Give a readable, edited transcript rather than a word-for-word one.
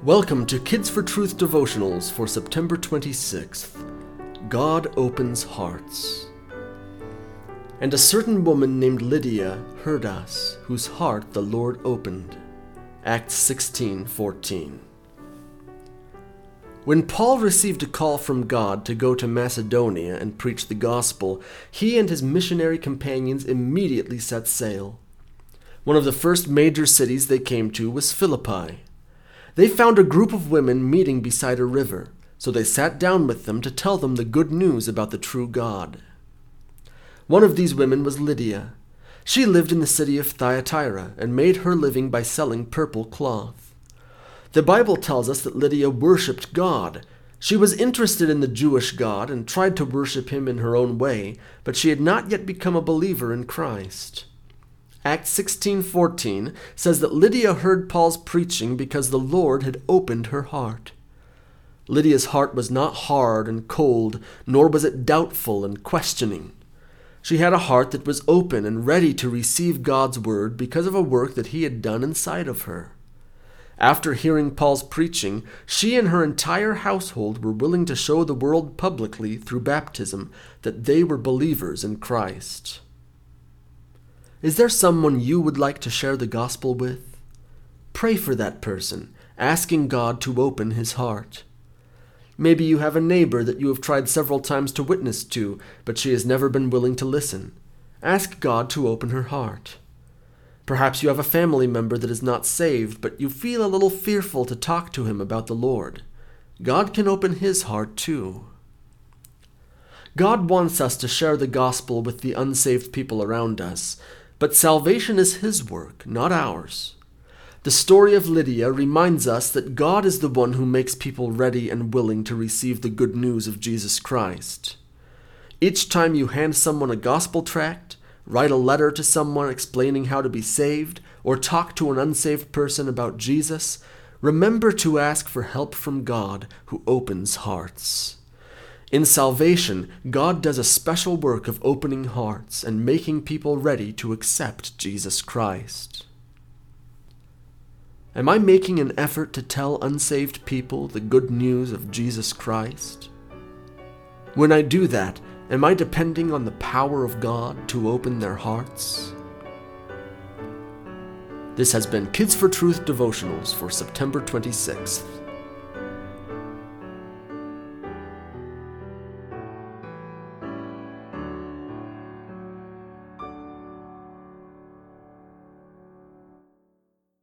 Welcome to Kids for Truth devotionals for September 26th. God opens hearts. And a certain woman named Lydia heard us, whose heart the Lord opened. Acts 16:14. When Paul received a call from God to go to Macedonia and preach the gospel, he and his missionary companions immediately set sail. One of the first major cities they came to was Philippi. They found a group of women meeting beside a river, so they sat down with them to tell them the good news about the true God. One of these women was Lydia. She lived in the city of Thyatira and made her living by selling purple cloth. The Bible tells us that Lydia worshipped God. She was interested in the Jewish God and tried to worship him in her own way, but she had not yet become a believer in Christ. Acts 16:14 says that Lydia heard Paul's preaching because the Lord had opened her heart. Lydia's heart was not hard and cold, nor was it doubtful and questioning. She had a heart that was open and ready to receive God's word because of a work that he had done inside of her. After hearing Paul's preaching, she and her entire household were willing to show the world publicly through baptism that they were believers in Christ. Is there someone you would like to share the gospel with? Pray for that person, asking God to open his heart. Maybe you have a neighbor that you have tried several times to witness to, but she has never been willing to listen. Ask God to open her heart. Perhaps you have a family member that is not saved, but you feel a little fearful to talk to him about the Lord. God can open his heart too. God wants us to share the gospel with the unsaved people around us, but salvation is his work, not ours. The story of Lydia reminds us that God is the one who makes people ready and willing to receive the good news of Jesus Christ. Each time you hand someone a gospel tract, write a letter to someone explaining how to be saved, or talk to an unsaved person about Jesus, remember to ask for help from God who opens hearts. In salvation, God does a special work of opening hearts and making people ready to accept Jesus Christ. Am I making an effort to tell unsaved people the good news of Jesus Christ? When I do that, am I depending on the power of God to open their hearts? This has been Kids for Truth devotionals for September 26th.